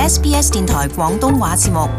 SBS 電台廣東話節目。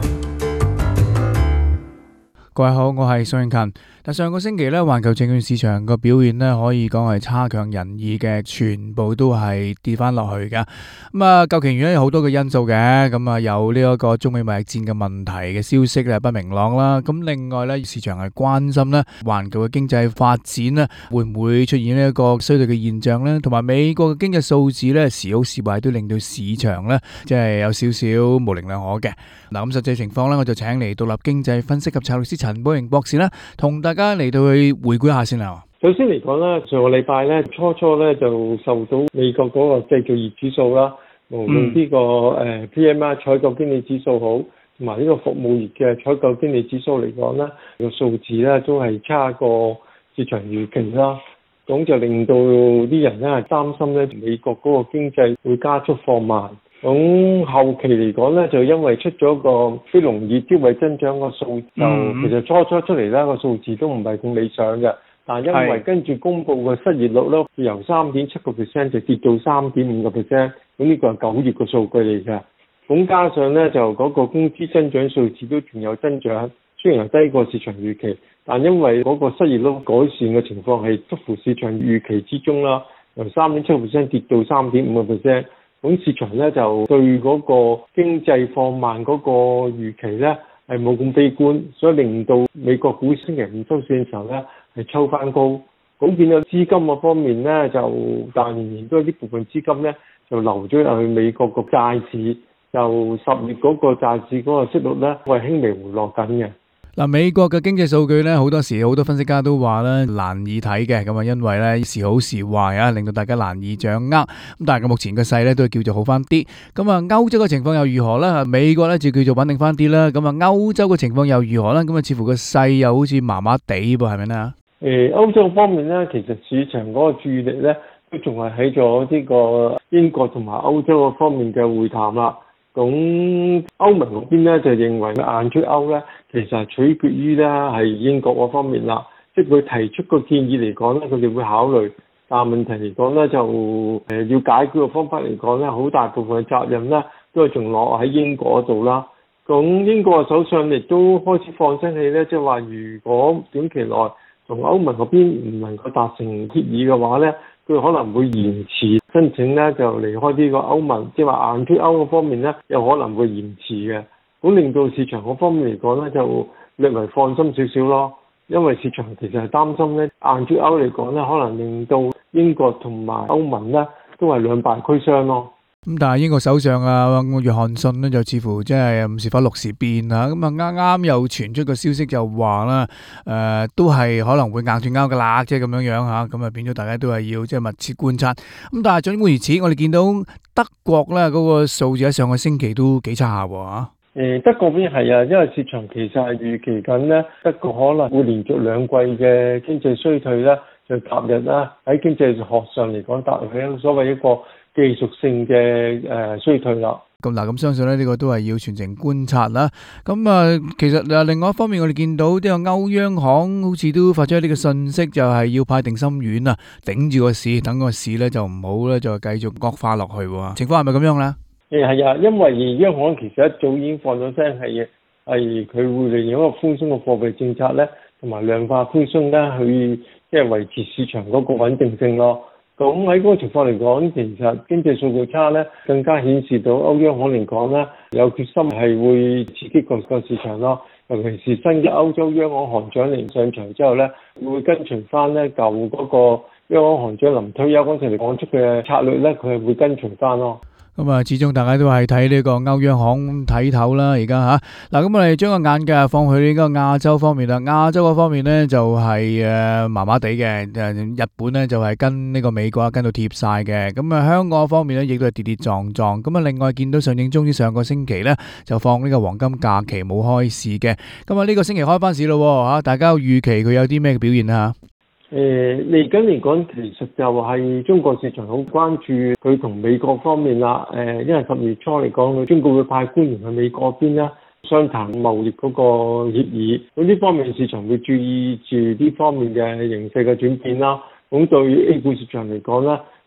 各位好，我係宋永勤。上個星期咧，環球證券市場個表現咧，可以講係差強人意嘅，全部都係跌翻落去噶。究其原因有好多嘅因素嘅，有呢一個中美貿易戰嘅問題嘅消息咧不明朗啦。咁另外咧，市場係關心咧，環球嘅經濟發展咧會唔會出現呢一個衰退嘅現象咧？同埋美國嘅經濟數字咧時好時壞，都令到市場咧即係有少少模棱兩可嘅。咁實際情況咧，我就請嚟獨立經濟分析及策略師陳寶瑩博士啦，同大家嚟到去回顧一下先啦。 首先嚟講咧，上個禮拜咧初咧就受到美國嗰個製造業指數啦，無論呢個PMI 採購經理指數好，同埋呢個服務業嘅採購經理指數嚟講咧，個數字咧都係差過市場預期啦。咁就令到啲人咧係擔心咧美國嗰個經濟會加速放慢。咁後期嚟講咧，就因為出咗個非農業職位增長個數，就其實初出嚟咧個數字都唔係咁理想嘅。但因為跟住公布個失業率咧，由3.7% 就跌到3.5%，咁呢個係9月個數據嚟嘅。咁加上咧就嗰個工資增長數字都仲有增長，雖然係低過市場預期，但因為嗰個失業率改善嘅情況係出乎市場預期之中啦，由3.7% 跌到3.5%。咁市場咧就對嗰個經濟放慢嗰個預期咧係冇咁悲觀，所以令到美國股市星期五收市嘅時候咧係抽翻高。咁見到資金嗰方面咧就但仍然都有啲部分資金咧就流咗入去美國個債市，就10月嗰個債市嗰個息率咧係輕微回落緊嘅。 美國嘅經濟數據咧，好多時好多分析家都話咧難以睇嘅，因為咧時好時壞啊，令到大家難以掌握。但係目前個勢咧都叫做好翻啲。歐洲嘅情況又如何咧？美國咧就叫做穩定翻啲啦。歐洲嘅情況又如何咧？似乎個勢又好似麻麻地噃，係咪咧？ 歐洲方面咧，其實市場嗰個注意力咧都仲係喺咗呢個英國同埋歐洲嗰方面嘅會談啦。咁歐盟嗰邊咧就認為硬脱歐咧，其實係取決於咧係英國嗰方面啦，即係佢提出個建議嚟講咧，佢哋會考慮，但係問題嚟講咧就要解決嘅方法嚟講咧，好大部分嘅責任咧都係仲落喺英國嗰度啦。咁英國嘅首相亦都開始放聲氣咧，即係話如果短期內同歐盟嗰邊唔能夠達成協議嘅話咧，佢可能會延遲申請咧，就離開呢個歐盟，即係話硬脱歐嗰方面咧，有可能會延遲嘅。咁令到市場嗰方面嚟講咧，就略為放心少少咯。因為市場其實係擔心咧，硬脱歐嚟講咧，可能令到英國同埋歐盟咧都係兩敗俱傷咯。 但係英國首相約翰遜咧就似乎即係五時花六時變啦。啱啱又傳出個消息就話啦，都係可能會硬脱歐噶啦，即係咁樣吓。咁變咗大家都係要即係密切觀察。但係儘管如此，我哋見到德國咧嗰個數字喺上個星期都幾差下。 德國邊係啊，因為市場其實係預期緊咧，德國可能會連續2季嘅經濟衰退咧，就踏入啦喺經濟學上嚟講踏入所謂一個技術性嘅衰退啦。 咁相信咧呢個都係要全程觀察啦。其實另外一方面，我哋見到呢個歐央行好似都發出呢個信息，就係要派定心丸啊，頂住個市，等個市咧就唔好咧就繼續惡化落去。情況係咪咁樣咧？ 係啊，因為央行其實一早已經放咗聲，係佢會利用一個寬鬆嘅貨幣政策咧，同埋量化寬鬆咧，去即係維持市場嗰個穩定性咯。咁喺嗰個情況嚟講，其實經濟數據差咧，更加顯示到歐央行嚟講咧，有決心係會刺激個市場咯。尤其是新嘅歐洲央行行長嚟上場之後咧，會跟隨翻咧舊嗰個央行行長臨退休嗰陣嚟講出嘅策略咧，佢係會跟隨翻咯。 始終大家都係睇呢個歐央行睇頭啦，而家嗱，咁我哋將個眼界放去呢個亞洲方面啦。亞洲嗰方面呢，就係麻麻地嘅，日本呢，就係跟呢個美國跟到貼晒嘅。香港方面呢，亦都係跌跌撞撞。另外見到上證綜指上個星期呢，就放呢個黃金假期冇開市嘅。呢個星期開翻市咯，大家預期佢有啲咩表現啊？ 嚟緊嚟講，其實就係中國市場好關注佢同美國方面啦。因為10月初嚟講，中國會派官員去美國邊啦，商談貿易嗰個協議。咁呢方面市場會注意住呢方面嘅形勢嘅轉變啦。咁對 A 股市場嚟講咧，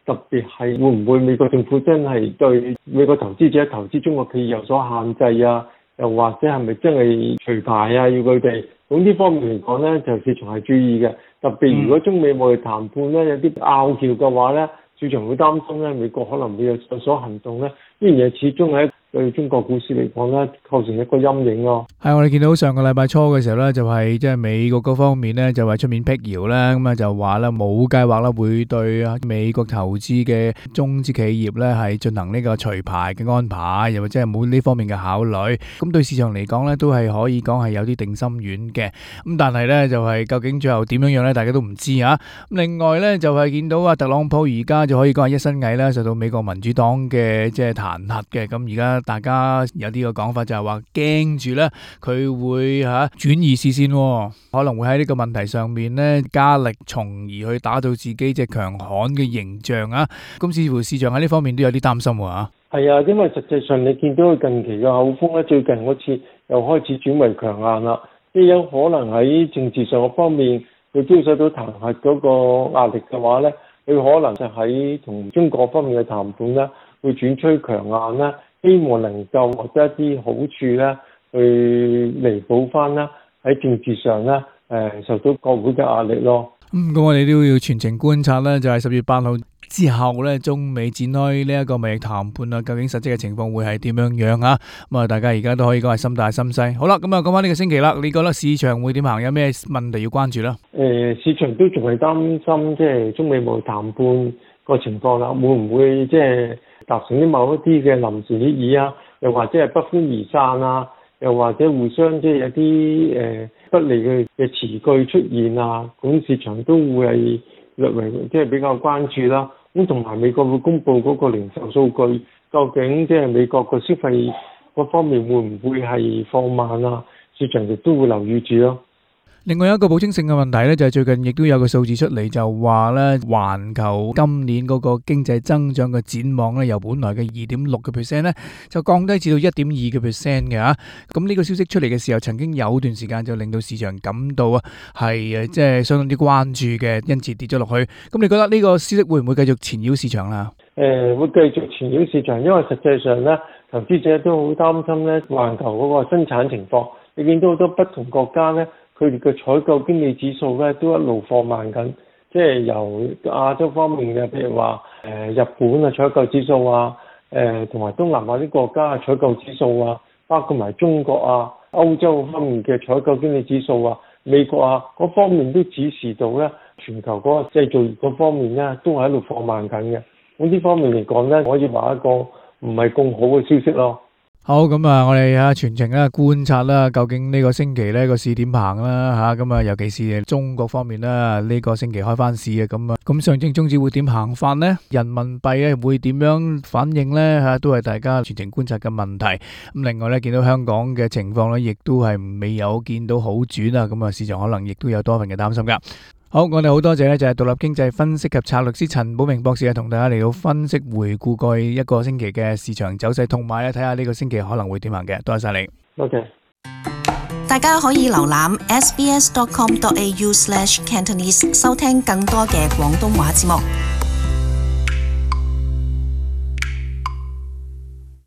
特別係會唔會美國政府真係對美國投資者投資中國企業有所限制啊？又或者係咪真係除牌啊？要佢哋咁呢方面嚟講咧，就市場係注意嘅。特別如果中美貿易談判咧有啲拗撬嘅話咧，市場會擔心咧美國可能會有所行動咧，呢樣嘢始終喺對中國股市嚟講咧構成一個陰影咯。 係我哋見到上個禮拜初嘅時候咧，就係即係美國嗰方面咧就係出面辟謠啦，咁啊就話啦冇計劃啦會對美國投資嘅中資企業咧係進行呢個除牌嘅安排，又或者係冇呢方面嘅考慮。咁對市場嚟講咧都係可以講係有啲定心丸嘅。咁但係咧就係究竟最後點樣樣咧，大家都唔知啊。另外咧就係見到特朗普而家就可以講係一身蟻啦，受到美國民主黨嘅即係彈劾嘅。咁而家大家有啲嘅講法就係話驚住咧，佢會轉移視線，可能會喺呢個問題上面咧加力，從而去打造自己隻強悍嘅形象啊！咁似乎市場喺呢方面都有啲擔心喎。 係啊，因為實際上你見到佢近期嘅口風咧，最近嗰次又開始轉為強硬啦，即係有可能喺政治上嘅方面，佢遭受到彈劾嗰個壓力嘅話咧，佢可能就喺同中國方面嘅談判咧，會轉趨強硬啦。希望能夠獲得一啲好處咧，去彌補翻啦喺政治上咧受到國會嘅壓力咯。 咁我哋都要全程觀察咧，就係10月8號之後咧，中美展開呢一個貿易談判啊，究竟實際嘅情況會係點樣樣啊？咁啊，大家而家都可以講係心大心細。好啦，咁啊講翻呢個星期啦，你覺得市場會點行？有咩問題要關注啦？ 市場都仲係擔心即係中美貿易談判個情況啦，會唔會即係達成啲某一啲嘅臨時協議啊？又或者係不歡而散啊？又或者互相即係有啲不利嘅詞句出現啊？咁市場都會係略為即係比較關注啦。咁同埋美國會公布嗰個零售數據，究竟即係美國個消費嗰方面會唔會係放慢啊？市場亦都會留意住咯。 另外一個補充性嘅問題咧，就係最近亦都有個數字出嚟，就話咧環球今年嗰個經濟增長嘅展望咧，由本來嘅2.6%咧，就降低至到1.2%嘅嚇。咁呢個消息出嚟嘅時候，曾經有段時間就令到市場感到係即係相當之關注嘅，因此跌咗落去。咁你覺得呢個消息會唔會繼續纏繞市場啦？ 會繼續纏繞市場，因為實際上咧，投資者都好擔心咧環球嗰個生產情況。你見到好多不同國家咧，佢哋嘅採購經理指數咧都一路放慢緊，即係由亞洲方面嘅，譬如話日本嘅採購指數啊，同埋東南亞啲國家嘅採購指數啊，包括埋中國啊、歐洲方面嘅採購經理指數啊、美國啊嗰方面都指示到咧，全球嗰個製造業嗰方面咧都係喺度放慢緊嘅。咁呢方面嚟講咧，可以話一個唔係咁好嘅消息咯。 好，咁啊，我哋全程觀察啦，究竟呢個星期呢個市點行啦吓，咁啊，尤其是中國方面啦，呢個星期開翻市嘅，咁上證綜指會點行法呢？人民幣會點樣反應呢？吓，都係大家全程觀察嘅問題。咁另外呢，見到香港嘅情況呢，亦都係未有見到好轉啊，咁啊，市場可能亦都有多份嘅擔心噶。好，我哋好多謝呢就係獨立經濟分析及策略師陳寶明博士同大家嚟到分析回顧過去一個星期嘅市場走勢，同埋睇下呢個星期可能會點行嘅。多謝晒你。 OK。 大家可以瀏覽 sbs.com.au/cantonese 收聽更多嘅廣東話節目。